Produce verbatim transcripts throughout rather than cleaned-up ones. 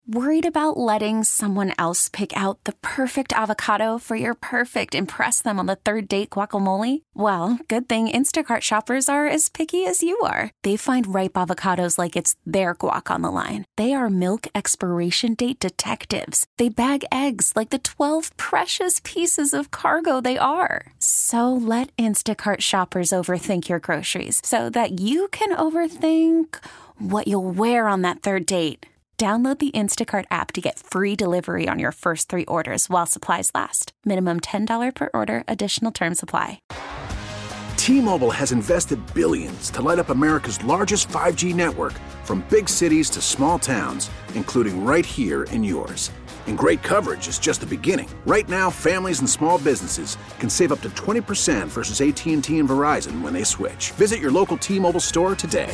Worried about letting someone else pick out the perfect avocado for your perfect impress them on the third date guacamole? Well, good thing Instacart shoppers are as picky as you are. They find ripe avocados like it's their guac on the line. They are milk expiration date detectives. They bag eggs like the twelve precious pieces of cargo they are. So let Instacart shoppers overthink your groceries so that you can overthink what you'll wear on that third date. Download the Instacart app to get free delivery on your first three orders while supplies last. Minimum ten dollars per order. Additional terms apply. T-Mobile has invested billions to light up America's largest five G network, from big cities to small towns, including right here in yours. And great coverage is just the beginning. Right now, families and small businesses can save up to twenty percent versus A T and T and Verizon when they switch. Visit your local T-Mobile store today.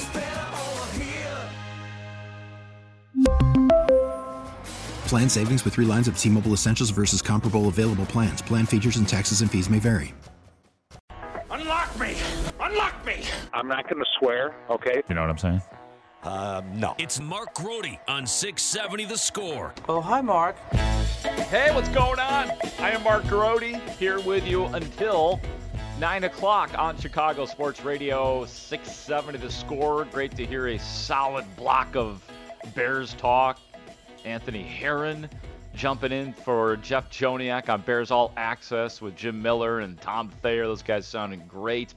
Plan savings with three lines of T-Mobile Essentials versus comparable available plans. Plan features and taxes and fees may vary. Unlock me! Unlock me! I'm not going to swear, okay? You know what I'm saying? Uh, no. It's Mark Grody on six seventy The Score. Oh, hi, Mark. Hey, what's going on? I am Mark Grody, here with you until nine o'clock on Chicago Sports Radio, six seventy The Score. Great to hear a solid block of Bears talk. Anthony Herron jumping in for Jeff Joniak on Bears All Access with Jim Miller and Tom Thayer. Those guys sounding great.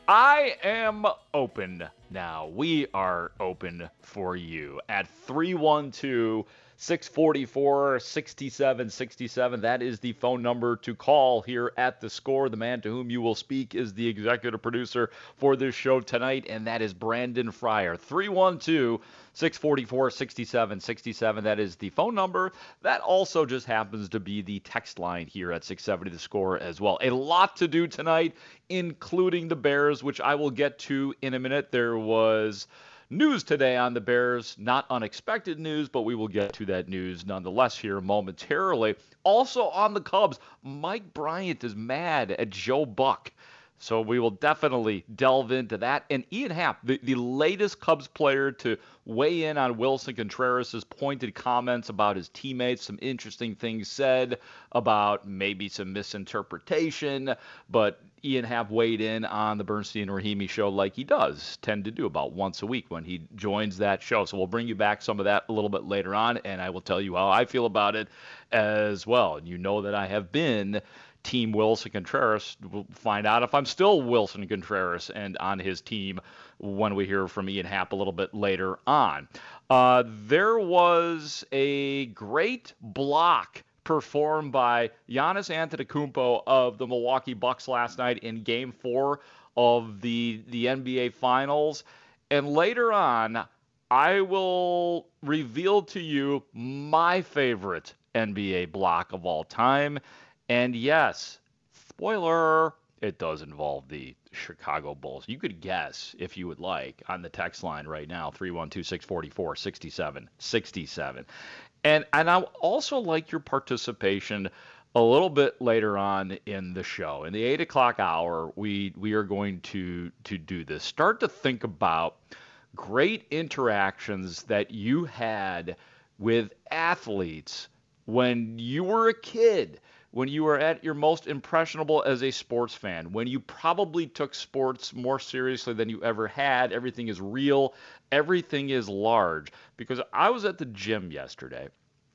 I am open now. We are open for you at three one two, six four four, six seven six seven. That is the phone number to call here at The Score. The man to whom you will speak is the executive producer for this show tonight, and that is Brandon Fryer. three one two, six four four, six seven six seven. That is the phone number. That also just happens to be the text line here at six seventy The Score as well. A lot to do tonight, including the Bears, which I will get to in a minute. There was news today on the Bears, not unexpected news, but we will get to that news nonetheless here momentarily. Also on the Cubs, Mike Bryant is mad at Joe Buck. So we will definitely delve into that. And Ian Happ, the, the latest Cubs player to weigh in on Wilson Contreras' pointed comments about his teammates, some interesting things said about maybe some misinterpretation, but Ian Happ weighed in on the Bernstein Rahimi show like he does tend to do about once a week when he joins that show. So we'll bring you back some of that a little bit later on, and I will tell you how I feel about it as well. And you know that I have been Team Wilson Contreras. We'll find out if I'm still Wilson Contreras and on his team when we hear from Ian Happ a little bit later on. Uh, there was a great block performed by Giannis Antetokounmpo of the Milwaukee Bucks last night in Game Four of the the N B A Finals, and later on, I will reveal to you my favorite N B A block of all time. And yes, spoiler, it does involve the Chicago Bulls. You could guess, if you would like, on the text line right now, three one two, six four four, six seven six seven. And and I also like your participation a little bit later on in the show. In the eight o'clock hour, we we are going to to do this. Start to think about great interactions that you had with athletes when you were a kid, when you were at your most impressionable as a sports fan, when you probably took sports more seriously than you ever had. Everything is real. Everything is large. Because I was at the gym yesterday,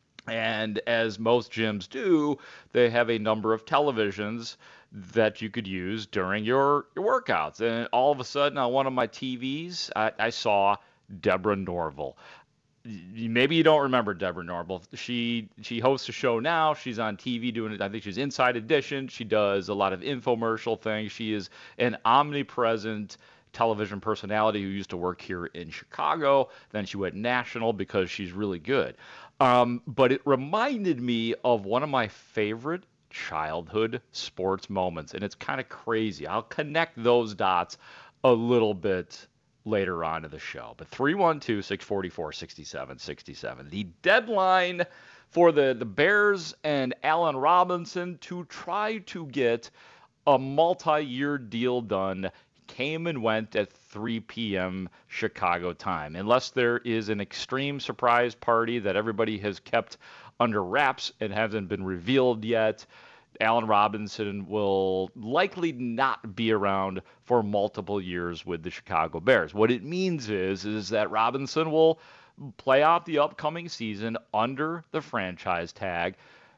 and as most gyms do, they have a number of televisions that you could use during your, your workouts. And all of a sudden, on one of my T Vs, I, I saw Deborah Norville. Maybe you don't remember Deborah Norville. She she hosts a show now. She's on T V doing it. I think she's Inside Edition. She does a lot of infomercial things. She is an omnipresent television personality who used to work here in Chicago. Then she went national because she's really good. Um, but it reminded me of one of my favorite childhood sports moments, and it's kind of crazy. I'll connect those dots a little bit later on in the show. But three one two, six four four, six seven six seven. The deadline for the, the Bears and Allen Robinson to try to get a multi-year deal done came and went at three p.m. Chicago time. Unless there is an extreme surprise party that everybody has kept under wraps and hasn't been revealed yet, Allen Robinson will likely not be around for multiple years with the Chicago Bears. What it means is, is that Robinson will play out the upcoming season under the franchise tag.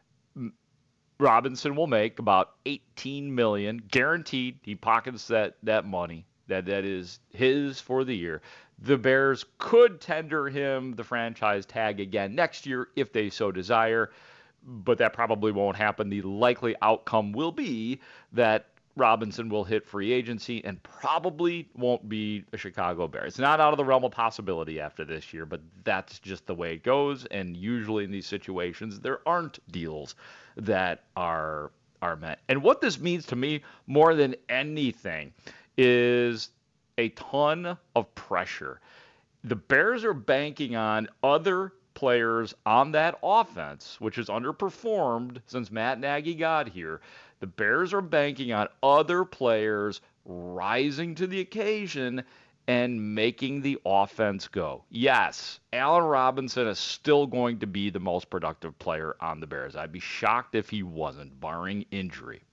Robinson will make about eighteen million dollars guaranteed. He pockets that, that money. That that is his for the year. The Bears could tender him the franchise tag again next year if they so desire, but that probably won't happen. The likely outcome will be that Robinson will hit free agency and probably won't be a Chicago Bear. It's not out of the realm of possibility after this year, but that's just the way it goes. And usually in these situations, there aren't deals that are are met. And what this means to me more than anything is a ton of pressure. The Bears are banking on other players on that offense, which has underperformed since Matt Nagy got here. The Bears are banking on other players rising to the occasion and making the offense go. Yes, Allen Robinson is still going to be the most productive player on the Bears. I'd be shocked if he wasn't, barring injury.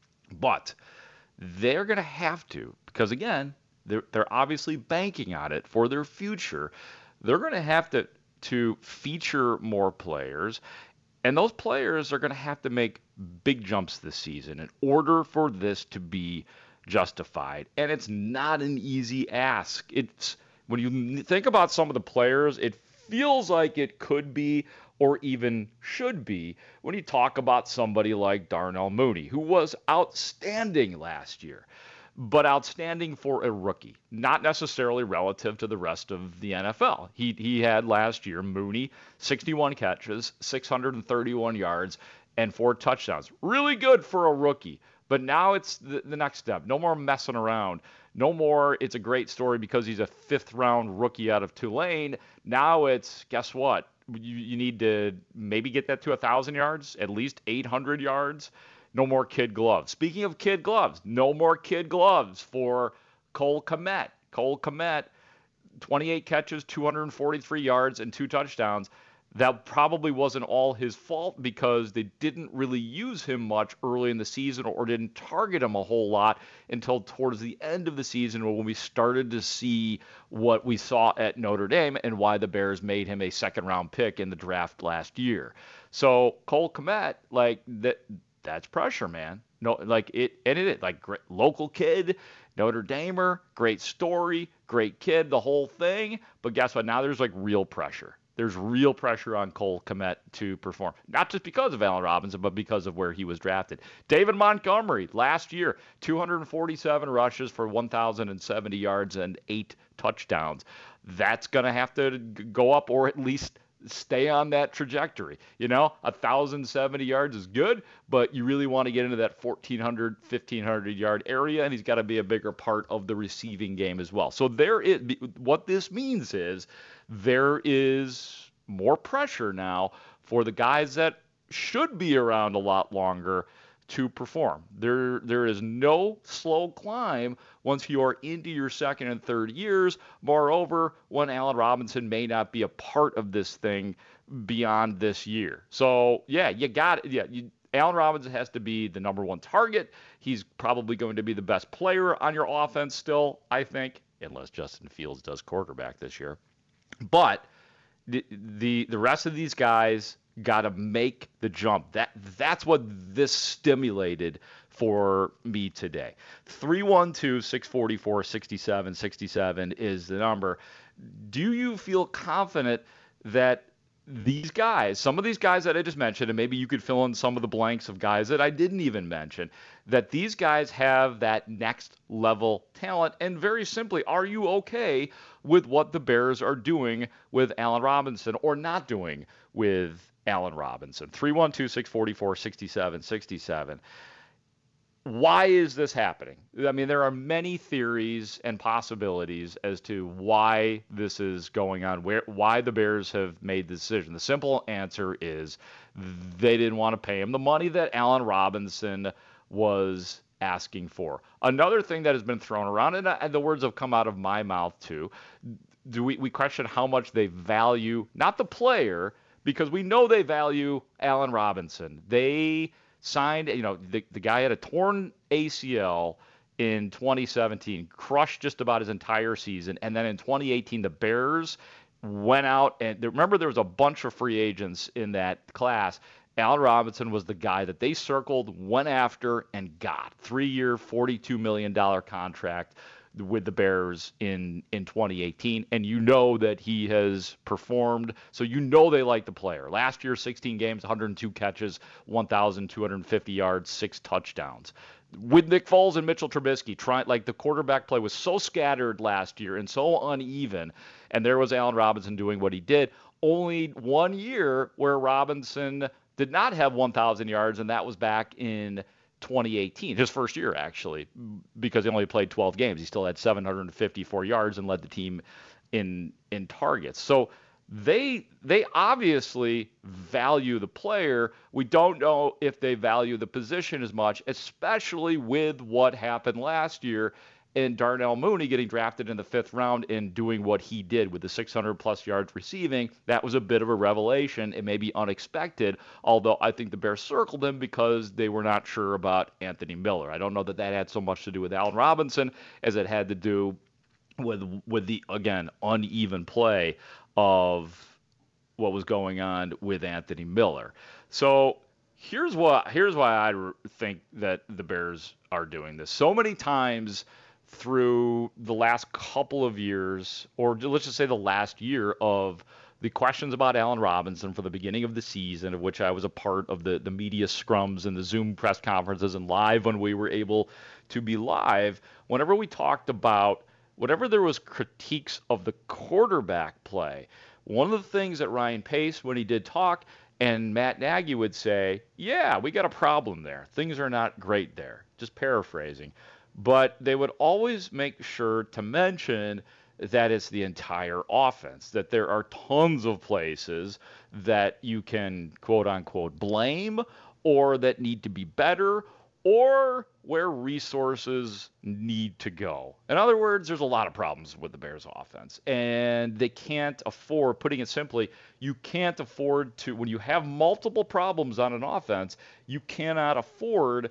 But they're going to have to, because again, they're, they're obviously banking on it for their future. They're going to have to, to feature more players, and those players are going to have to make big jumps this season in order for this to be justified. And it's not an easy ask. It's when you think about some of the players, it feels like it could be or even should be when you talk about somebody like Darnell Mooney, who was outstanding last year, but outstanding for a rookie, not necessarily relative to the rest of the N F L. He he had last year, Mooney, sixty-one catches, six hundred thirty-one yards, and four touchdowns. Really good for a rookie. But now it's the, the next step. No more messing around. No more, it's a great story because he's a fifth-round rookie out of Tulane. Now it's, guess what? You, you need to maybe get that to one thousand yards, at least eight hundred yards. No more kid gloves. Speaking of kid gloves, no more kid gloves for Cole Kmet. Cole Kmet, twenty-eight catches, two hundred forty-three yards, and two touchdowns. That probably wasn't all his fault because they didn't really use him much early in the season or didn't target him a whole lot until towards the end of the season when we started to see what we saw at Notre Dame and why the Bears made him a second-round pick in the draft last year. So Cole Kmet, like that, that's pressure, man. No, like it, and it, like great, local kid, Notre Damer, great story, great kid, the whole thing. But guess what? Now there's like real pressure. There's real pressure on Cole Kmet to perform, not just because of Allen Robinson, but because of where he was drafted. David Montgomery, last year, two hundred forty-seven rushes for one thousand seventy yards and eight touchdowns. That's going to have to go up or at least stay on that trajectory. You know, one thousand seventy yards is good, but you really want to get into that fourteen hundred, fifteen hundred yard area, and he's got to be a bigger part of the receiving game as well. So there is, what this means is there is more pressure now for the guys that should be around a lot longer to perform. There, there is no slow climb once you are into your second and third years. Moreover, when Allen Robinson may not be a part of this thing beyond this year. So, yeah, you got it. Yeah, you, Allen Robinson has to be the number one target. He's probably going to be the best player on your offense still, I think, unless Justin Fields does quarterback this year. But the the, the rest of these guys got to make the jump. That that's what this stimulated for me today. three one two, six four four, six seven six seven is the number. Do you feel confident that these guys, some of these guys that I just mentioned, and maybe you could fill in some of the blanks of guys that I didn't even mention, that these guys have that next level talent? And very simply, are you okay with what the Bears are doing with Allen Robinson or not doing with Allen Robinson? three one two, six four four, six seven six seven. Why is this happening? I mean, there are many theories and possibilities as to why this is going on, where why the Bears have made the decision. The simple answer is they didn't want to pay him the money that Allen Robinson was asking for. Another thing that has been thrown around, and, and the words have come out of my mouth too, do we, we question how much they value, not the player, because we know they value Allen Robinson. They signed, you know, the, the guy had a torn A C L in twenty seventeen, crushed just about his entire season. And then in twenty eighteen, the Bears went out and remember there was a bunch of free agents in that class. Allen Robinson was the guy that they circled, went after, and got. Three-year, forty-two million dollars contract with the Bears in, in twenty eighteen. And you know that he has performed, so you know they like the player. Last year, sixteen games, one hundred two catches, one thousand two hundred fifty yards, six touchdowns. With Nick Foles and Mitchell Trubisky, trying like the quarterback play was so scattered last year and so uneven, and there was Allen Robinson doing what he did. Only one year where Robinson did not have one thousand yards, and that was back in twenty eighteen, his first year actually, because he only played twelve games. He still had seven hundred fifty-four yards and led the team in in targets. So they they obviously value the player. We don't know if they value the position as much, especially with what happened last year and Darnell Mooney getting drafted in the fifth round and doing what he did with the six hundred plus yards receiving. That was a bit of a revelation. It may be unexpected, although I think the Bears circled him because they were not sure about Anthony Miller. I don't know that that had so much to do with Allen Robinson as it had to do with with the, again, uneven play of what was going on with Anthony Miller. So here's what here's why I think that the Bears are doing this. So many times through the last couple of years, or let's just say the last year, of the questions about Allen Robinson for the beginning of the season, of which I was a part of the, the media scrums and the Zoom press conferences and live when we were able to be live, whenever we talked about whatever there was critiques of the quarterback play, one of the things that Ryan Pace, when he did talk, and Matt Nagy would say, yeah, we got a problem there. Things are not great there. Just paraphrasing. But they would always make sure to mention that it's the entire offense, that there are tons of places that you can, quote unquote, blame, or that need to be better, or where resources need to go. In other words, there's a lot of problems with the Bears offense, and they can't afford, putting it simply, you can't afford to, when you have multiple problems on an offense, you cannot afford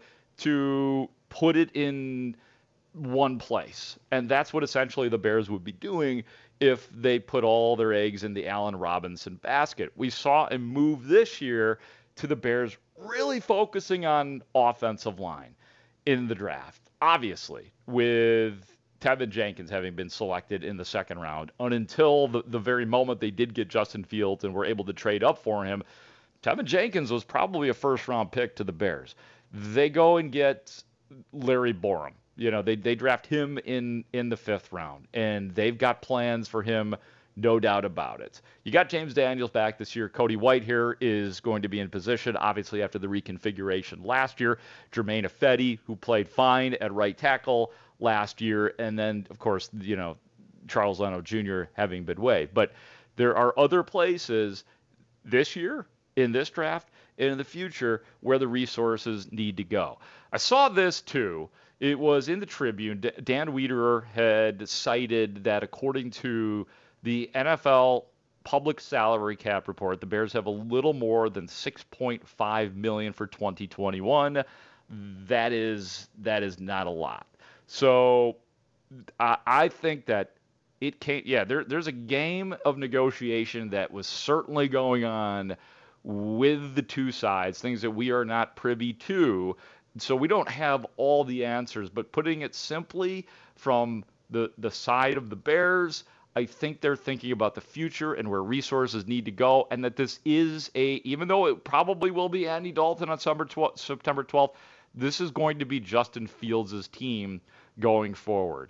to put it in one place. And that's what essentially the Bears would be doing if they put all their eggs in the Allen Robinson basket. We saw a move this year to the Bears really focusing on offensive line in the draft. Obviously, with Tevin Jenkins having been selected in the second round, and until the, the very moment they did get Justin Fields and were able to trade up for him, Tevin Jenkins was probably a first-round pick to the Bears. They go and get Larry Borom. You know, they they draft him in, in the fifth round, and they've got plans for him, no doubt about it. You got James Daniels back this year. Cody Whitehair is going to be in position, obviously, after the reconfiguration last year. Jermaine Ifedi, who played fine at right tackle last year, and then, of course, you know, Charles Leno Junior having been waived. But there are other places this year, in this draft, and in the future, where the resources need to go. I saw this, too. It was in the Tribune. Dan Wiederer had cited that according to the N F L public salary cap report, the Bears have a little more than six point five million dollars for twenty twenty-one. That is that is not a lot. So I, I think that it can't. Yeah, there, there's a game of negotiation that was certainly going on with the two sides, things that we are not privy to. So we don't have all the answers, but putting it simply from the, the side of the Bears, I think they're thinking about the future and where resources need to go, and that this is a, even though it probably will be Andy Dalton on September twelfth, this is going to be Justin Fields' team going forward.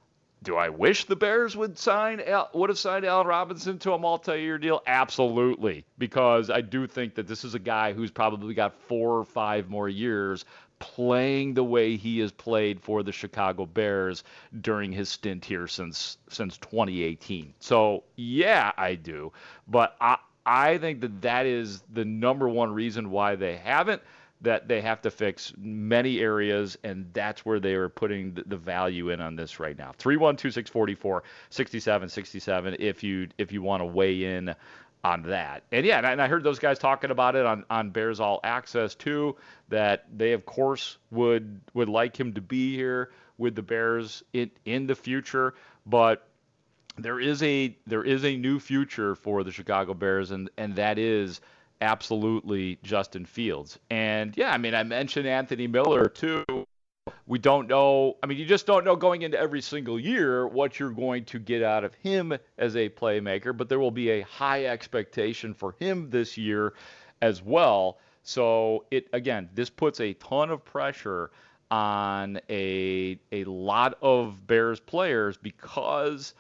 Do I wish the Bears would sign would have signed Allen Robinson to a multi-year deal? Absolutely, because I do think that this is a guy who's probably got four or five more years playing the way he has played for the Chicago Bears during his stint here since since twenty eighteen. So, yeah, I do. But I, I think that that is the number one reason why they haven't. that they have to fix many areas, and that's where they are putting the, the value in on this right now. three one two, six four four, six seven six seven if you if you want to weigh in on that. And yeah, and I heard those guys talking about it on, on Bears All Access too, that they of course would would like him to be here with the Bears in, in the future, but there is a there is a new future for the Chicago Bears, and and that is absolutely Justin Fields. And yeah, I mean, I mentioned Anthony Miller too. We don't know. I mean, you just don't know going into every single year what you're going to get out of him as a playmaker, but there will be a high expectation for him this year as well. So it, again, this puts a ton of pressure on a, a lot of Bears players because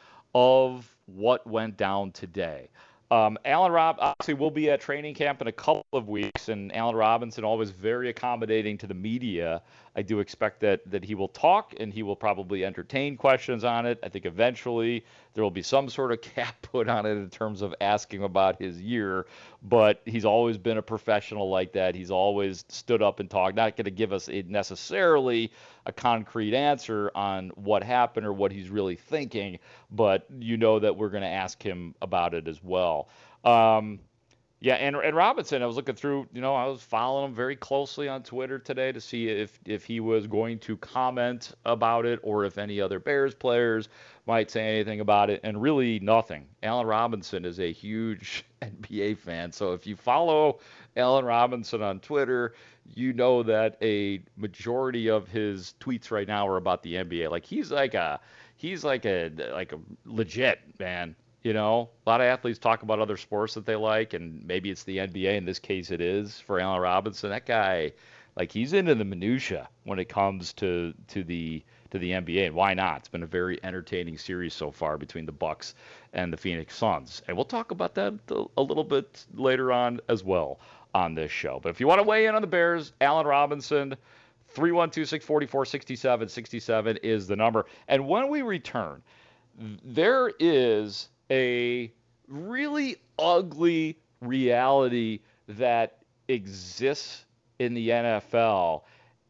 of what went down today. Um, Allen Rob obviously will be at training camp in a couple of weeks, and Allen Robinson always very accommodating to the media. I do expect that that he will talk and he will probably entertain questions on it. I think eventually there will be some sort of cap put on it in terms of asking about his year, but he's always been a professional like that. He's always stood up and talked, not going to give us a, necessarily a concrete answer on what happened or what he's really thinking, but you know that we're going to ask him about it as well. Um, Yeah, and and Robinson, I was looking through, you know, I was following him very closely on Twitter today to see if, if he was going to comment about it or if any other Bears players might say anything about it, and really nothing. Allen Robinson is a huge N B A fan, so if you follow Allen Robinson on Twitter, you know that a majority of his tweets right now are about the N B A. Like he's like a he's like a like a legit man. You know, a lot of athletes talk about other sports that they like, and maybe it's the N B A. In this case, it is for Allen Robinson. That guy, like, he's into the minutia when it comes to to the to the N B A, and why not? It's been a very entertaining series so far between the Bucks and the Phoenix Suns, and we'll talk about that a little bit later on as well on this show. But if you want to weigh in on the Bears, Allen Robinson, three one two, six four four, six seven six seven is the number. And when we return, there is a really ugly reality that exists in the N F L,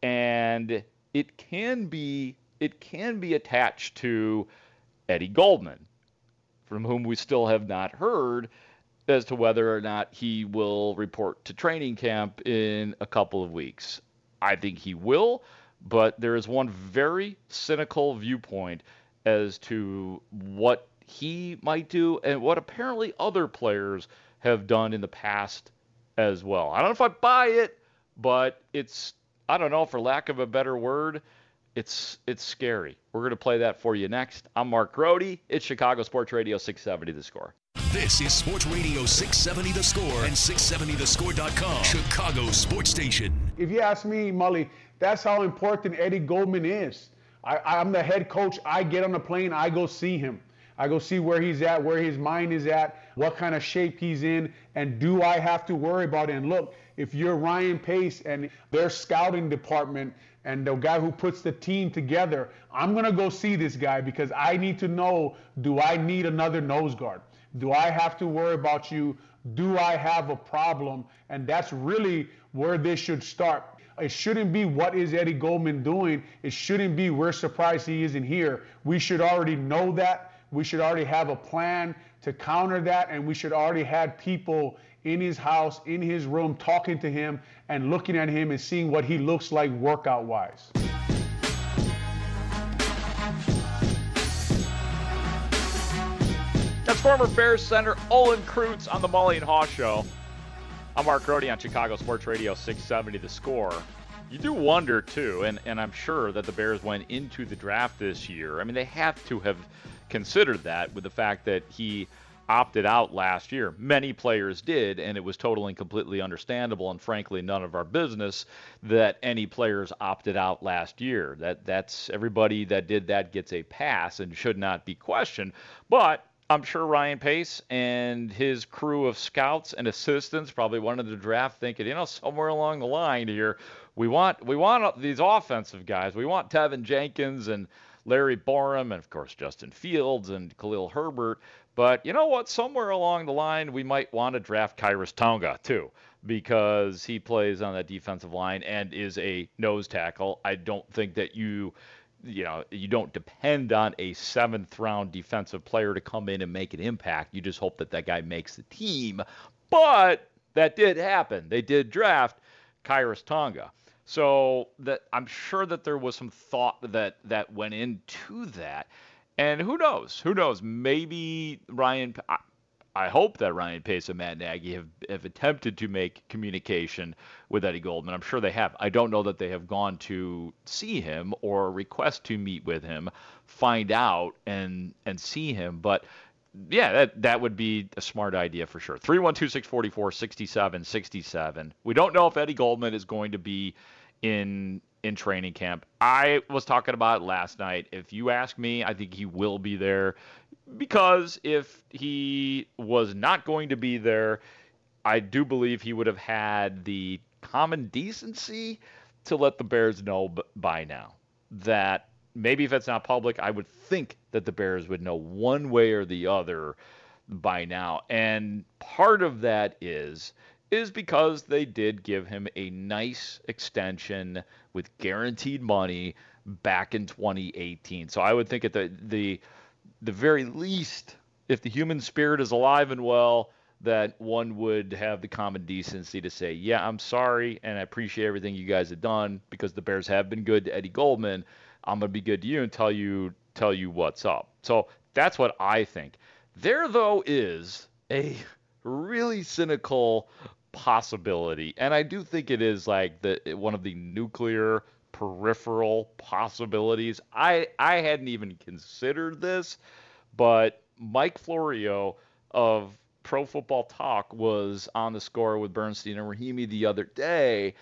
and it can be it can be attached to Eddie Goldman, from whom we still have not heard as to whether or not he will report to training camp in a couple of weeks. I think he will, but there is one very cynical viewpoint as to what he might do and what apparently other players have done in the past as well. I don't know if I buy it, but it's, I don't know, for lack of a better word, it's it's scary. We're going to play that for you next. I'm Mark Grody. It's Chicago Sports Radio six seventy The Score. This is Sports Radio six seventy The Score and six seventy the score dot com, Chicago Sports Station. If you ask me, Mully, that's how important Eddie Goldman is. I, I'm the head coach. I get on the plane. I go see him. I go see where he's at, where his mind is at, what kind of shape he's in, and do I have to worry about it? And look, if you're Ryan Pace and their scouting department and the guy who puts the team together, I'm going to go see this guy because I need to know, do I need another nose guard? Do I have to worry about you? Do I have a problem? And that's really where this should start. It shouldn't be what is Eddie Goldman doing. It shouldn't be we're surprised he isn't here. We should already know that. We should already have a plan to counter that, and we should already have people in his house, in his room, talking to him and looking at him and seeing what he looks like workout-wise. That's former Bears center Olin Kreutz on the Mully and Haw Show. I'm Mark Grody on Chicago Sports Radio six seventy The Score. You do wonder, too, and, and I'm sure that the Bears went into the draft this year. I mean, they have to have considered that with the fact that he opted out last year. Many players did, and it was totally and completely understandable, and frankly, none of our business that any players opted out last year. That that's everybody that did that gets a pass and should not be questioned. But I'm sure Ryan Pace and his crew of scouts and assistants probably wanted to draft thinking, you know, somewhere along the line here, we want we want these offensive guys. We want Tevin Jenkins and Larry Borom and, of course, Justin Fields and Khalil Herbert. But you know what? Somewhere along the line, we might want to draft Khyiris Tonga, too. because he plays on that defensive line and is a nose tackle. I don't think that you, you know, you don't depend on a seventh round defensive player to come in and make an impact. You just hope that that guy makes the team. But that did happen. They did draft Khyiris Tonga. So that I'm sure that there was some thought that that went into that. And who knows? Who knows? Maybe Ryan, I, I hope that Ryan Pace and Matt Nagy have, have attempted to make communication with Eddie Goldman. I'm sure they have. I don't know that they have gone to see him or request to meet with him, find out and and see him. But yeah, that that would be a smart idea for sure. three one two, six four four, six seven six seven. We don't know if Eddie Goldman is going to be in in training camp. I was talking about it last night. If you ask me, I think he will be there, because if he was not going to be there, I do believe he would have had the common decency to let the Bears know b- by now that maybe if it's not public, I would think that the Bears would know one way or the other by now. And part of that is is because they did give him a nice extension with guaranteed money back in twenty eighteen. So I would think at the the the very least, if the human spirit is alive and well, that one would have the common decency to say, yeah, I'm sorry, and I appreciate everything you guys have done, because the Bears have been good to Eddie Goldman. I'm going to be good to you and tell you tell you what's up. So that's what I think. There, though, is a really cynical possibility, and I do think it is like the one of the nuclear peripheral possibilities. I I hadn't even considered this, but Mike Florio of Pro Football Talk was on The Score with Bernstein and Rahimi the other day,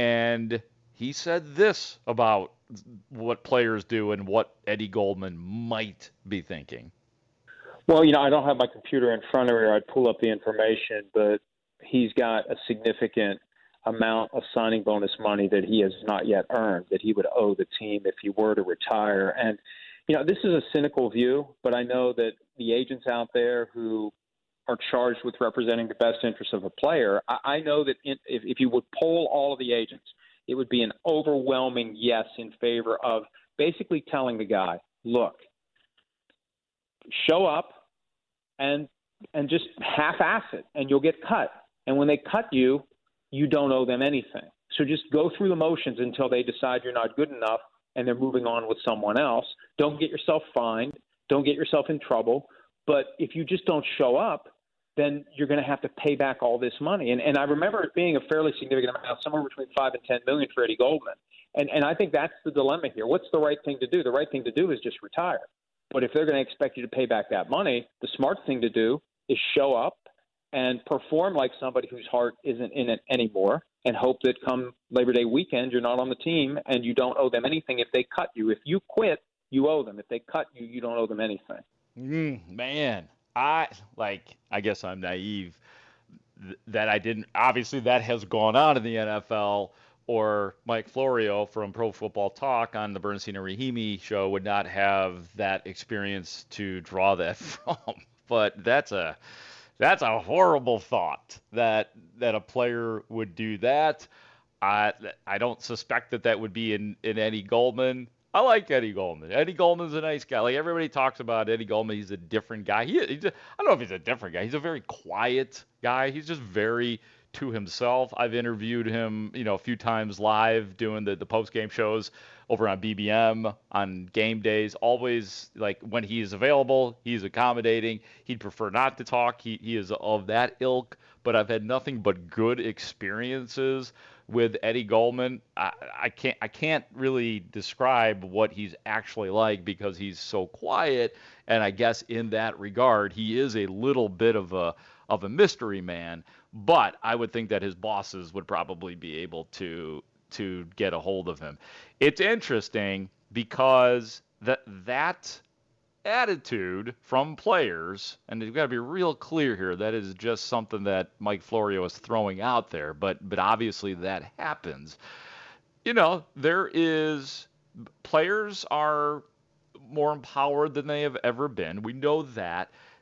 and he said this about what players do and what Eddie Goldman might be thinking. Well, you know, I don't have my computer in front of me, or I'd pull up the information, but he's got a significant amount of signing bonus money that he has not yet earned, that he would owe the team if he were to retire. And, you know, this is a cynical view, but I know that the agents out there who are charged with representing the best interest of a player, I, I know that in, if, if you would poll all of the agents, it would be an overwhelming yes in favor of basically telling the guy, look, show up and and just half-ass it, and you'll get cut. And when they cut you, you don't owe them anything. So just go through the motions until they decide you're not good enough and they're moving on with someone else. Don't get yourself fined. Don't get yourself in trouble. But if you just don't show up, then you're going to have to pay back all this money. And, and I remember it being a fairly significant amount, somewhere between five and ten million for Eddie Goldman. And, and I think that's the dilemma here. What's the right thing to do? The right thing to do is just retire. But if they're going to expect you to pay back that money, the smart thing to do is show up and perform like somebody whose heart isn't in it anymore, and hope that come Labor Day weekend you're not on the team and you don't owe them anything if they cut you. If you quit, you owe them. If they cut you, you don't owe them anything. Mm, man, I like. I guess I'm naive th- that I didn't. Obviously, that has gone on in the N F L. Or Mike Florio from Pro Football Talk on the Bernstein and Rahimi show would not have that experience to draw that from. But that's a that's a horrible thought that that a player would do that. I I don't suspect that that would be in, in Eddie Goldman. I like Eddie Goldman. Eddie Goldman's a nice guy. Like everybody talks about Eddie Goldman, he's a different guy. He, he's a, I don't know if he's a different guy. He's a very quiet guy. He's just very to himself. I've interviewed him, you know, a few times live doing the, the post-game shows over on B B M on game days. Always, like, when he is available, he's accommodating. He'd prefer not to talk. He he is of that ilk, but I've had nothing but good experiences with Eddie Goldman. I, I can't I can't really describe what he's actually like because he's so quiet, and I guess in that regard, he is a little bit of a of a mystery man. But I would think that his bosses would probably be able to to get a hold of him. It's interesting because that that attitude from players, and you've got to be real clear here, that is just something that Mike Florio is throwing out there, but but obviously that happens. You know, there is players are more empowered than they have ever been. We know that.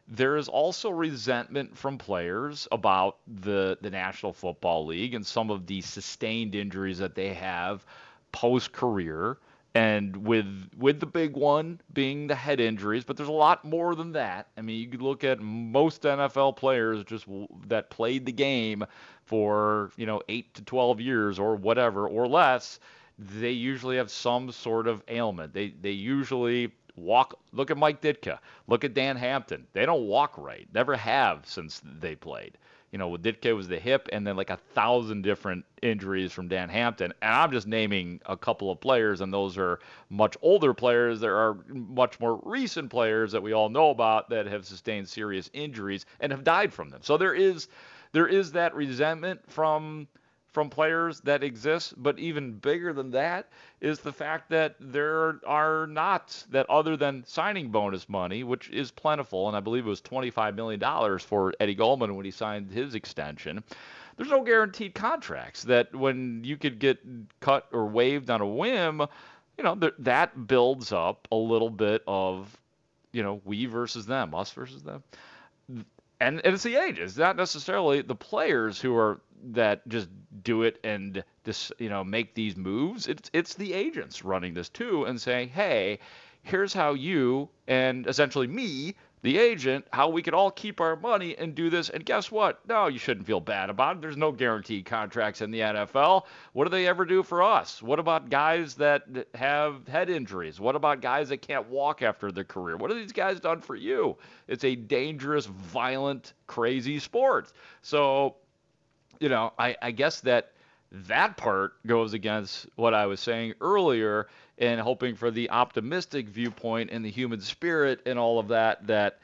there is also resentment from players about the the National Football League and some of the sustained injuries that they have post-career. And with with the big one being the head injuries, but there's a lot more than that. I mean, you could look at most N F L players just that played the game for, you know, eight to twelve years or whatever or less. They usually have some sort of ailment. They they usually walk. Look at Mike Ditka. Look at Dan Hampton. They don't walk right. Never have since they played. You know, with Ditka was the hip, and then like a thousand different injuries from Dan Hampton. And I'm just naming a couple of players, and those are much older players. There are much more recent players that we all know about that have sustained serious injuries and have died from them. So there is there is that resentment from from players that exists, but even bigger than that is the fact that there are not, that other than signing bonus money, which is plentiful, and I believe it was twenty-five million dollars for Eddie Goldman when he signed his extension, there's no guaranteed contracts that when you could get cut or waived on a whim, you know, th- that builds up a little bit of, you know, we versus them, us versus them. And, and it's the agents, not necessarily the players who are that just do it and just, you know, make these moves. It's it's the agents running this too and saying, hey, here's how you and essentially me, the agent, how we could all keep our money and do this. And guess what? No, you shouldn't feel bad about it. There's no guaranteed contracts in the N F L. What do they ever do for us? What about guys that have head injuries? What about guys that can't walk after their career? What have these guys done for you? It's a dangerous, violent, crazy sport. So, you know, I, I guess that that part goes against what I was saying earlier and hoping for the optimistic viewpoint and the human spirit and all of that, that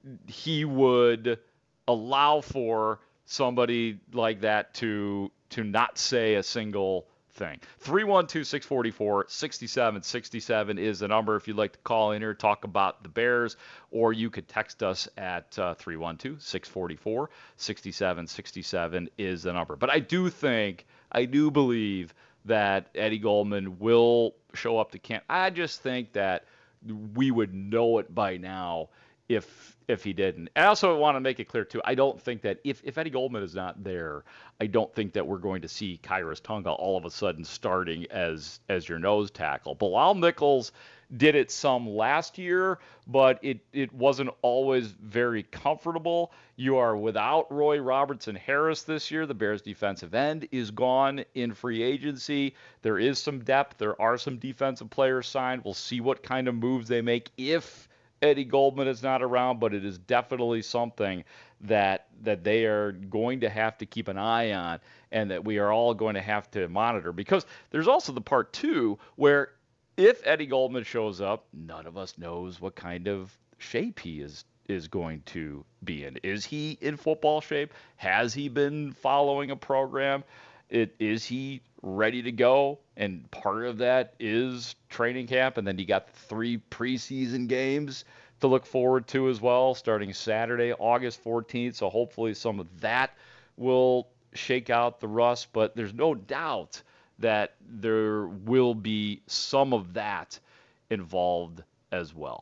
he would allow for somebody like that to to not say a single thing. three one two, six four four, six seven six seven is the number if you'd like to call in here, talk about the Bears, or you could text us at uh, three one two, six four four, six seven six seven is the number. But I do think, I do believe that Eddie Goldman will show up to camp. I just think that we would know it by now if if he didn't. I also want to make it clear, too, I don't think that if, if Eddie Goldman is not there, I don't think that we're going to see Khyiris Tonga all of a sudden starting as as your nose tackle. Bilal Nichols did it some last year, but it, it wasn't always very comfortable. You are without Roy Robertson Harris this year. The Bears defensive end is gone in free agency. There is some depth. There are some defensive players signed. We'll see what kind of moves they make if Eddie Goldman is not around, but it is definitely something that that they are going to have to keep an eye on and that we are all going to have to monitor. Because there's also the part, too, where if Eddie Goldman shows up, none of us knows what kind of shape he is is going to be in. Is he in football shape? Has he been following a program? It, is he ready to go? And part of that is training camp. And then you got three preseason games to look forward to as well, starting Saturday, August fourteenth. So hopefully some of that will shake out the rust. But there's no doubt that there will be some of that involved as well.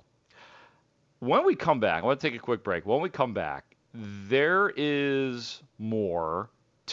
When we come back, I want to take a quick break. When we come back, there is more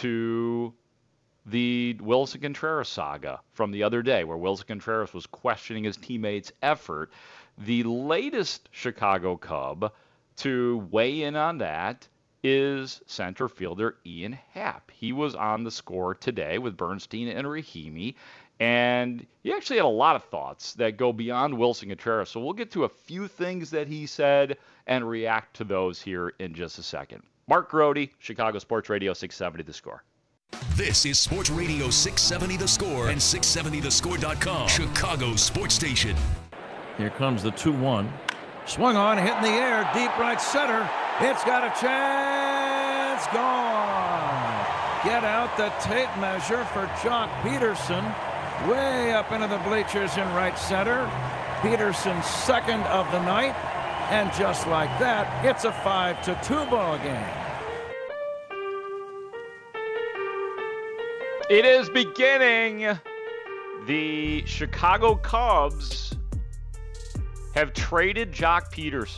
to the Willson Contreras saga from the other day, where Willson Contreras was questioning his teammates' effort. The latest Chicago Cub to weigh in on that is center fielder Ian Happ. He was on the Score today with Bernstein and Rahimi, and he actually had a lot of thoughts that go beyond Willson Contreras. So we'll get to a few things that he said and react to those here in just a second. Mark Grote, Chicago Sports Radio six seventy The Score. This is Sports Radio six seventy The Score and six seventy the score dot com, Chicago Sports Station. Here comes the two one. Swung on, hit in the air, deep right center. It's got a chance. Gone. Get out the tape measure for Jock Peterson. Way up into the bleachers in right center. Peterson's second of the night. And just like that, it's a five to two ball game. It is beginning. The Chicago Cubs have traded Jock Peterson.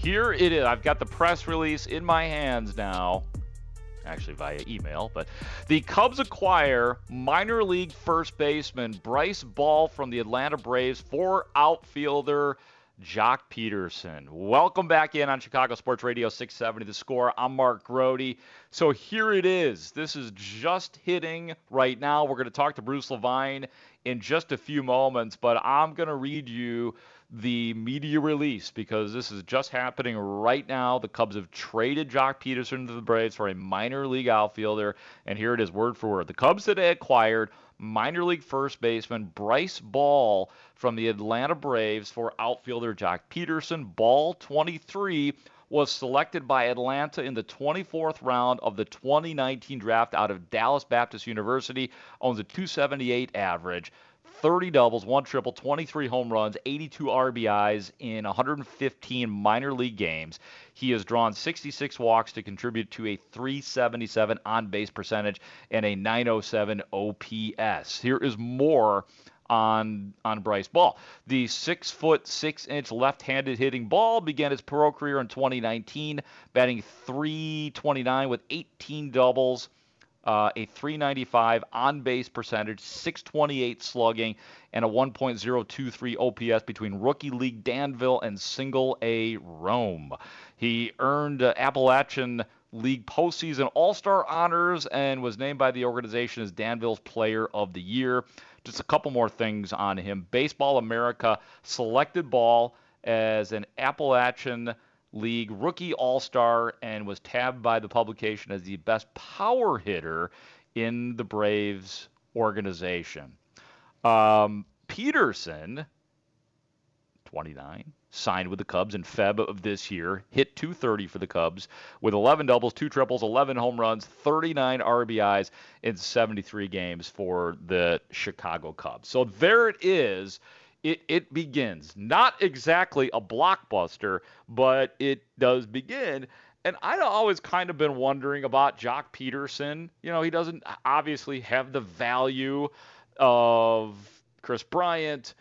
here it is. I've got the press release in my hands now, actually via email, but the Cubs acquire minor league first baseman Bryce Ball from the Atlanta Braves for outfielder Joc Pederson. Welcome back in on Chicago Sports Radio six seventy The Score. I'm Mark Grote. So here it is. This is just hitting right now. We're going to talk to Bruce Levine in just a few moments, but I'm going to read you the media release because this is just happening right now. The Cubs have traded Joc Pederson to the Braves for a minor league outfielder, and here it is word for word. The Cubs today acquired minor league first baseman Bryce Ball from the Atlanta Braves for outfielder Joc Pederson. Ball, twenty-three, was selected by Atlanta in the twenty-fourth round of the twenty nineteen draft out of Dallas Baptist University, owns a two seventy-eight average, thirty doubles, one triple, twenty-three home runs, eighty-two R B Is in one hundred fifteen minor league games. He has drawn sixty-six walks to contribute to a three seventy-seven on-base percentage and a nine oh seven O P S. Here is more on on Bryce Ball. The six foot six inch left-handed hitting Ball began his pro career in twenty nineteen, batting three twenty-nine with eighteen doubles, uh, a three ninety-five on-base percentage, six twenty-eight slugging, and a one point oh two three O P S between Rookie League Danville and Single A Rome. He earned uh, Appalachian League postseason All-Star honors and was named by the organization as Danville's Player of the Year. Just a couple more things on him. Baseball America selected Ball as an Appalachian League Rookie All-Star and was tabbed by the publication as the best power hitter in the Braves organization. Um, Pederson, twenty-nine, signed with the Cubs in February of this year, hit two thirty for the Cubs with eleven doubles, two triples, eleven home runs, thirty-nine R B Is in seventy-three games for the Chicago Cubs. So there it is. It, it begins. Not exactly a blockbuster, but it does begin. And I've always kind of been wondering about Joc Pederson. You know, he doesn't obviously have the value of Chris Bryant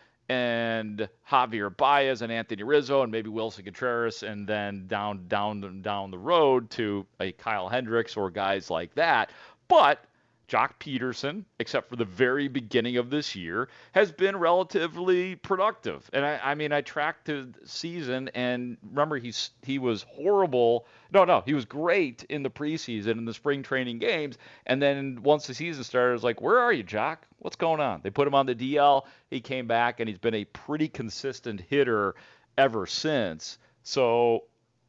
and Javier Baez and Anthony Rizzo and maybe Wilson Contreras, and then down down down the road to a Kyle Hendricks or guys like that. But Joc Pederson, except for the very beginning of this year, has been relatively productive. And I, I mean, I tracked the season, and remember, he's he was horrible. No, no, he was great in the preseason, in the spring training games. And then once the season started, it was like, where are you, Joc? What's going on? They put him on the D L. He came back, and he's been a pretty consistent hitter ever since. So,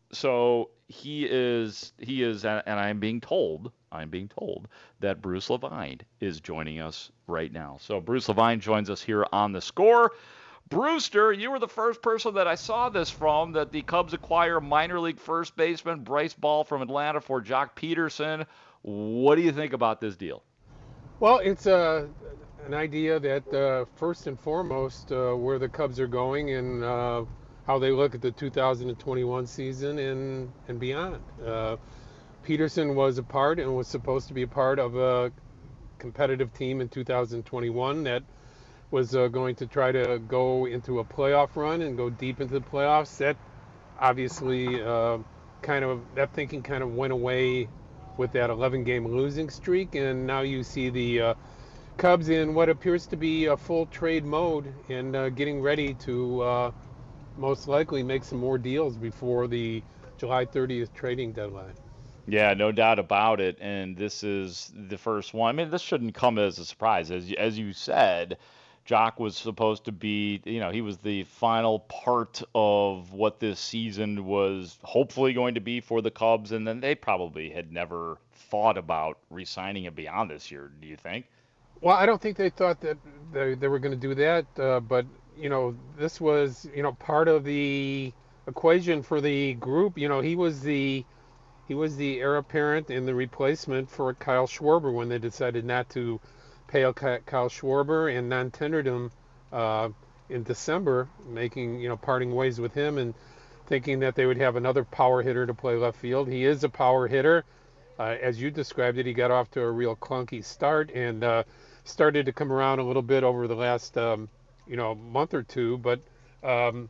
so he is, he is, and I'm being told, I'm being told that Bruce Levine is joining us right now. So Bruce Levine joins us here on The Score. Brewster, you were the first person that I saw this from, that the Cubs acquire minor league first baseman Bryce Ball from Atlanta for Joc Pederson. What do you think about this deal? Well, it's uh, an idea that uh, first and foremost uh, where the Cubs are going and uh, how they look at the two thousand twenty-one season and, and beyond. Uh, Pederson was a part and was supposed to be a part of a competitive team in two thousand twenty-one that was uh, going to try to go into a playoff run and go deep into the playoffs. That obviously uh, kind of, that thinking kind of went away with that eleven game losing streak, and now you see the uh, Cubs in what appears to be a full trade mode and uh, getting ready to uh, most likely make some more deals before the July thirtieth trading deadline. Yeah, no doubt about it. And this is the first one. I mean, this shouldn't come as a surprise. As, as you said, Joc was supposed to be, you know, he was the final part of what this season was hopefully going to be for the Cubs. And then they probably had never thought about re-signing him beyond this year, do you think? Well, I don't think they thought that they, they were going to do that. Uh, but, you know, this was, you know, part of the equation for the group. You know, he was the... He was the heir apparent and the replacement for Kyle Schwarber when they decided not to pay Kyle Schwarber and non-tendered him uh, in December, making, you know, parting ways with him and thinking that they would have another power hitter to play left field. He is a power hitter. Uh, as you described it, he got off to a real clunky start and uh, started to come around a little bit over the last, um, you know, month or two. But um,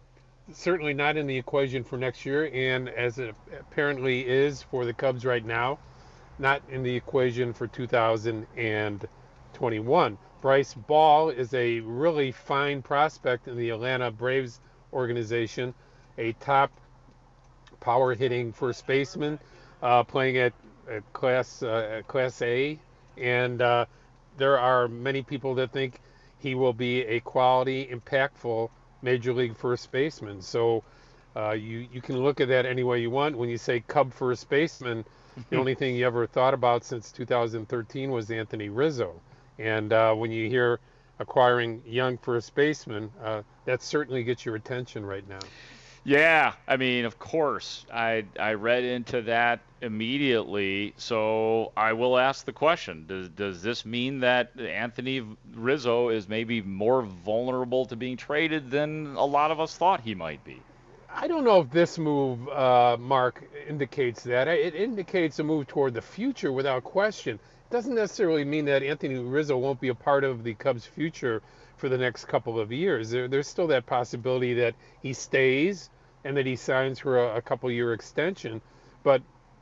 certainly not in the equation for next year, and as it apparently is for the Cubs right now, not in the equation for two thousand twenty-one. Bryce Ball is a really fine prospect in the Atlanta Braves organization, a top power hitting first baseman, uh, playing at, at class uh, at Class A, and uh, there are many people that think he will be a quality, impactful Major League first baseman. So uh, you you can look at that any way you want. When you say Cub first baseman, the only thing you ever thought about since two thousand thirteen was Anthony Rizzo. And uh, when you hear acquiring young first baseman, uh, that certainly gets your attention right now. Yeah, I mean, of course, I I read into that immediately. So I will ask the question: Does does this mean that Anthony Rizzo is maybe more vulnerable to being traded than a lot of us thought he might be? I don't know if this move, uh, Mark, indicates that. It indicates a move toward the future without question. It doesn't necessarily mean that Anthony Rizzo won't be a part of the Cubs' future for the next couple of years. There, there's still that possibility that he stays and that he signs for a, a couple-year extension. But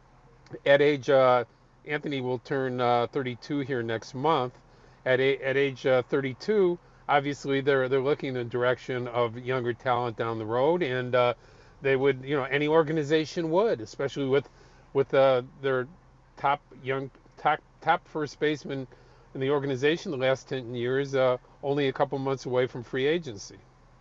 at age, uh, Anthony will turn uh, thirty-two here next month. At, a, at age uh, thirty-two, obviously they're they're looking in the direction of younger talent down the road, and uh, they would, you know, any organization would, especially with with uh, their top young top top first baseman in the organization the last ten years, uh, only a couple months away from free agency.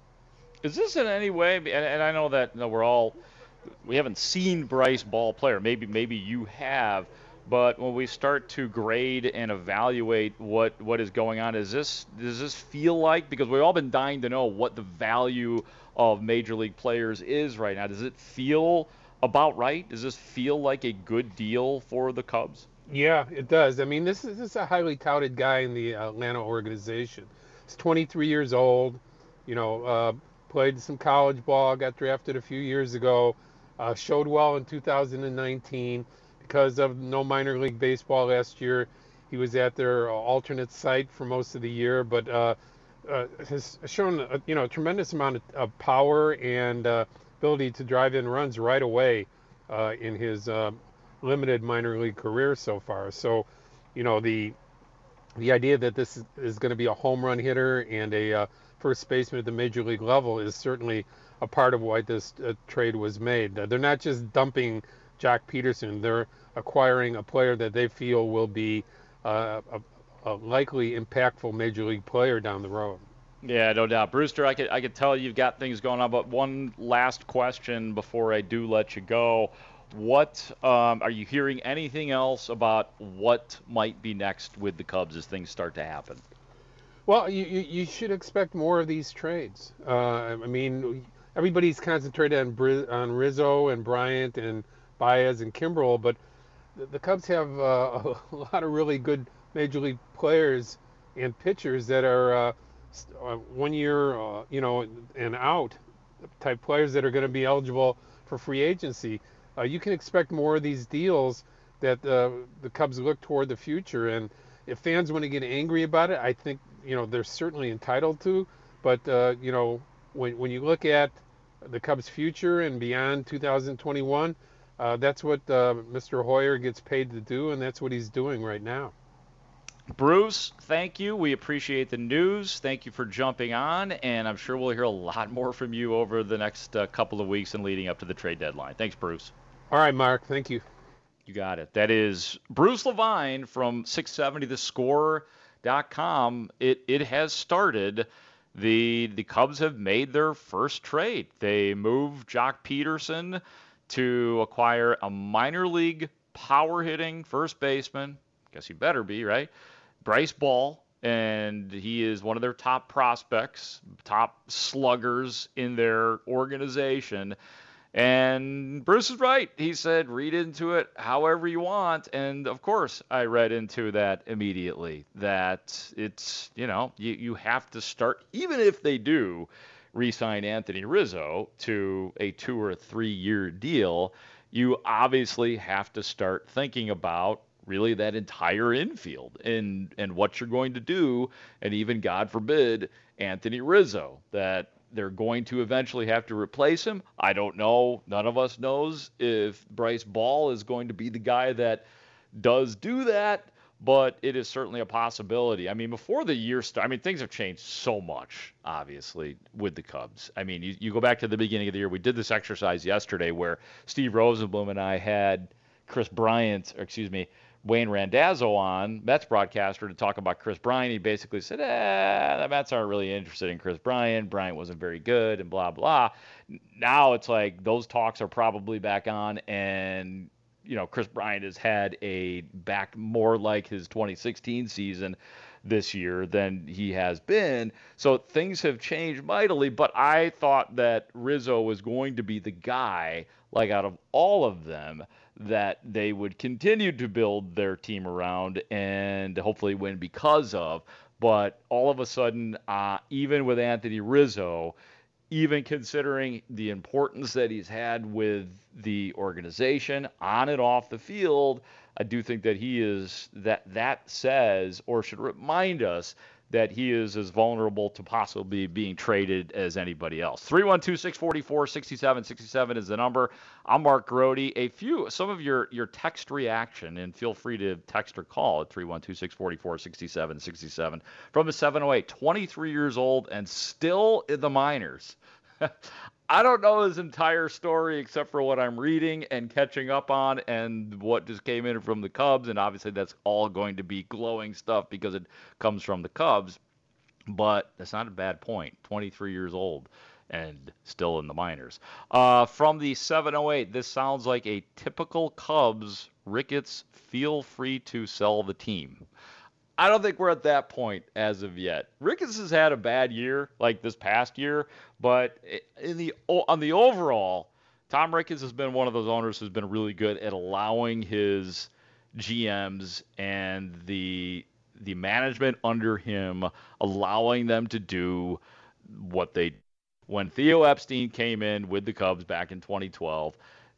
Is this in any way, and, and I know that you know, we're all, we haven't seen Bryce Ball player, maybe maybe you have, but when we start to grade and evaluate what, what is going on, is this does this feel like, because we've all been dying to know what the value of Major League players is right now, does it feel about right? Does this feel like a good deal for the Cubs? Yeah, it does. I mean, this is, this is a highly touted guy in the Atlanta organization. He's twenty-three years old, you know, uh, played some college ball, got drafted a few years ago, uh, showed well in two thousand nineteen. Because of no minor league baseball last year, he was at their alternate site for most of the year, but uh, uh, has shown a, you know, a tremendous amount of, of power and uh, ability to drive in runs right away uh, in his uh, limited minor league career so far. So, you know, the the idea that this is, is going to be a home run hitter and a uh, first baseman at the major league level is certainly a part of why this uh, trade was made. Uh, they're not just dumping Joc Pederson, they're acquiring a player that they feel will be uh, a, a likely impactful major league player down the road. Yeah, no doubt. Brewster, I could I could tell you've got things going on, but one last question before I do let you go. What um, are you hearing anything else about what might be next with the Cubs as things start to happen? Well, you, you, you should expect more of these trades. Uh, I mean, everybody's concentrated on Bri- on Rizzo and Bryant and Baez and Kimbrel, but the, the Cubs have uh, a lot of really good major league players and pitchers that are uh, one year, uh, you know, and out type players that are going to be eligible for free agency. Uh, you can expect more of these deals that uh, the Cubs look toward the future. And if fans want to get angry about it, I think, you know, they're certainly entitled to. But, uh, you know, when when you look at the Cubs' future and beyond two thousand twenty-one, uh, that's what uh, Mister Hoyer gets paid to do, and that's what he's doing right now. Bruce, thank you. We appreciate the news. Thank you for jumping on, and I'm sure we'll hear a lot more from you over the next uh, couple of weeks and leading up to the trade deadline. Thanks, Bruce. All right, Mark. Thank you. You got it. That is Bruce Levine from six seventy the score dot com. It it has started. The the Cubs have made their first trade. They moved Joc Pederson to acquire a minor league power hitting first baseman. Guess he better be, right? Bryce Ball, and he is one of their top prospects, top sluggers in their organization. And Bruce is right. He said, read into it however you want. And, of course, I read into that immediately, that it's, you know, you, you have to start, even if they do re-sign Anthony Rizzo to a two- or three-year deal, you obviously have to start thinking about really that entire infield and, and what you're going to do, and even, God forbid, Anthony Rizzo, that they're going to eventually have to replace him. I don't know. None of us knows if Bryce Ball is going to be the guy that does do that, but it is certainly a possibility. I mean, before the year started, I mean, things have changed so much, obviously, with the Cubs. I mean, you, you go back to the beginning of the year. We did this exercise yesterday where Steve Rosenblum and I had Chris Bryant, or excuse me, Wayne Randazzo on, Mets broadcaster, to talk about Chris Bryant. He basically said, eh, the Mets aren't really interested in Chris Bryant. Bryant wasn't very good and blah, blah. Now it's like those talks are probably back on, and you know, Chris Bryant has had a back more like his twenty sixteen season this year than he has been. So things have changed mightily, but I thought that Rizzo was going to be the guy, like out of all of them, that they would continue to build their team around and hopefully win because of. But all of a sudden, uh, even with Anthony Rizzo, even considering the importance that he's had with the organization on and off the field, I do think that he is, that that says, or should remind us, that he is as vulnerable to possibly being traded as anybody else. three one two, six four four, six seven six seven is the number. I'm Mark Grody. A few, some of your, your text reaction, and feel free to text or call at three one two, six four four, six seven six seven from the seven oh eight, twenty-three years old and still in the minors. I don't know his entire story except for what I'm reading and catching up on and what just came in from the Cubs. And obviously that's all going to be glowing stuff because it comes from the Cubs. But that's not a bad point. twenty-three years old and still in the minors. Uh, from the seven oh eight, this sounds like a typical Cubs. Ricketts, feel free to sell the team. I don't think we're at that point as of yet. Ricketts has had a bad year, like this past year, but in the on the overall, Tom Ricketts has been one of those owners who's been really good at allowing his G Ms and the the management under him, allowing them to do what they. When Theo Epstein came in with the Cubs back in twenty twelve,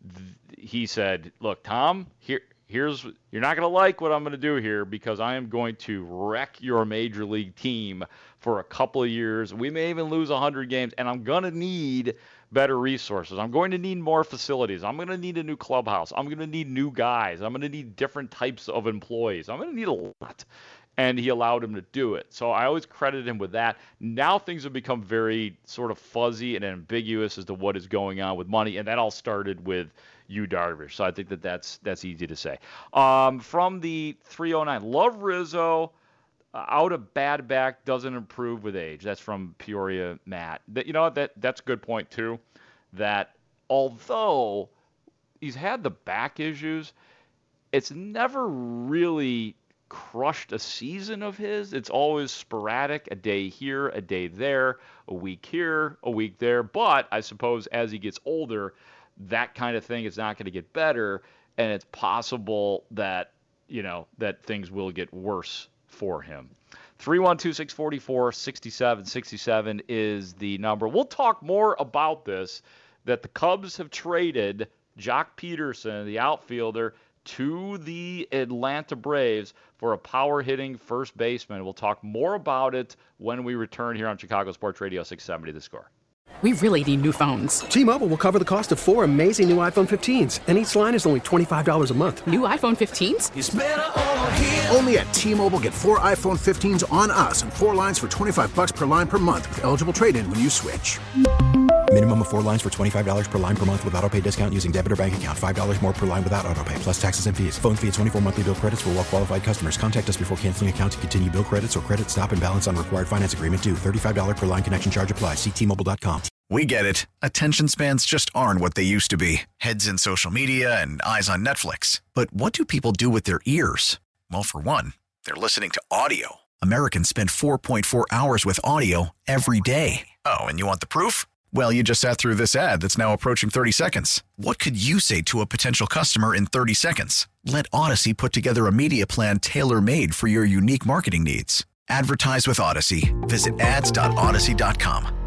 th- he said, "Look, Tom, here." Here's you're not going to like what I'm going to do here because I am going to wreck your major league team for a couple of years. We may even lose one hundred games, and I'm going to need better resources. I'm going to need more facilities. I'm going to need a new clubhouse. I'm going to need new guys. I'm going to need different types of employees. I'm going to need a lot. And he allowed him to do it. So I always credit him with that. Now things have become very sort of fuzzy and ambiguous as to what is going on with money, and that all started with Yu Darvish. So I think that that's, that's easy to say. Um, from the three oh nine, love Rizzo. Uh, out of bad back, doesn't improve with age. That's from Peoria Matt. That, you know, that that's a good point too. That although he's had the back issues, it's never really crushed a season of his. It's always sporadic, a day here, a day there, a week here, a week there. But I suppose as he gets older, that kind of thing is not going to get better, and it's possible that, you know, that things will get worse for him. three one two, six four four, six seven six seven is the number. We'll talk more about this, that the Cubs have traded Jock Peterson, the outfielder, to the Atlanta Braves for a power-hitting first baseman. We'll talk more about it when we return here on Chicago Sports Radio six seventy The Score. We really need new phones. T-Mobile will cover the cost of four amazing new iPhone fifteens, and each line is only twenty-five dollars a month. New iPhone fifteens? It's better over here. Only at T-Mobile, get four iPhone fifteens on us and four lines for twenty-five bucks per line per month with eligible trade-in when you switch. Minimum of four lines for twenty-five dollars per line per month with autopay discount using debit or bank account. five dollars more per line without autopay, plus taxes and fees. Phone fee at twenty-four monthly bill credits for well-qualified customers. Contact us before canceling account to continue bill credits or credit stop and balance on required finance agreement due. thirty-five dollars per line connection charge applies. See T Mobile dot com. We get it. Attention spans just aren't what they used to be. Heads in social media and eyes on Netflix. But what do people do with their ears? Well, for one, they're listening to audio. Americans spend four point four hours with audio every day. Oh, and you want the proof? Well, you just sat through this ad that's now approaching thirty seconds. What could you say to a potential customer in thirty seconds? Let Odyssey put together a media plan tailor-made for your unique marketing needs. Advertise with Odyssey. Visit ads dot odyssey dot com.